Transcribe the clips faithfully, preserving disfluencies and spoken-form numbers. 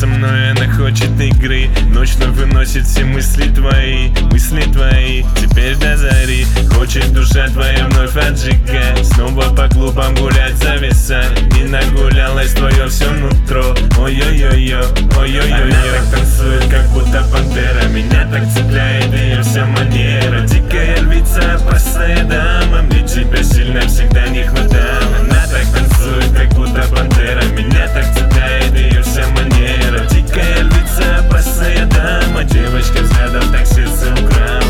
со мной, она хочет игры. Ночь вновь выносит все мысли твои, мысли твои. Теперь до зари хочет душа твоя вновь отжигать. Снова по клубам гулять, зависать. Не нагулялось твое все нутро. Ой-ой-ой-ой, ой-ой-ой. Она так танцует, как будто пантера. Меня так цепляет ее вся манера. Дикая львица, опасная дама. Мне тебя сильно всегда не хватало. Она так танцует, как будто пантера. Меня так цепляет ее вся манера. Дикая львица, опасная дама. Девочка взглядом так сердце украла.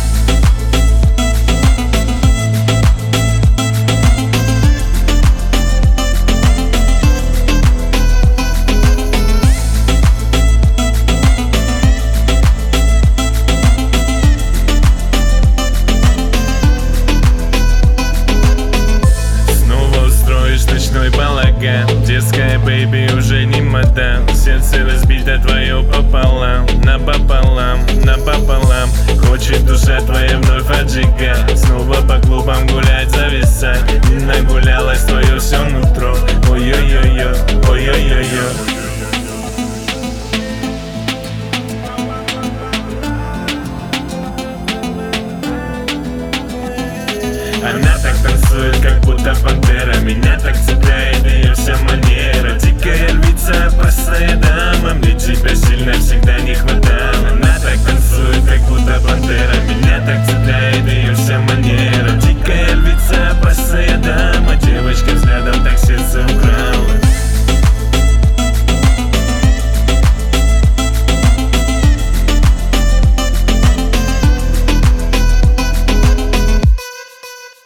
Ночной балаган, детская бэйби уже не мадам. Сердце разбито твое пополам, напополам, напополам. Хочет душа твоя вновь отжигать. Снова по клубам гулять, зависать. Не нагулялось твое все нутро. Ой-ой-ой-ой, ой-ой-ой-ой. Она так танцует, как будто пантера. Меня так цепляет ее вся манера. Дикая львица, опасная дама. Мне тебя сильно всегда не хватало. Она так танцует, как будто пантера. Меня так цепляет ее вся манера.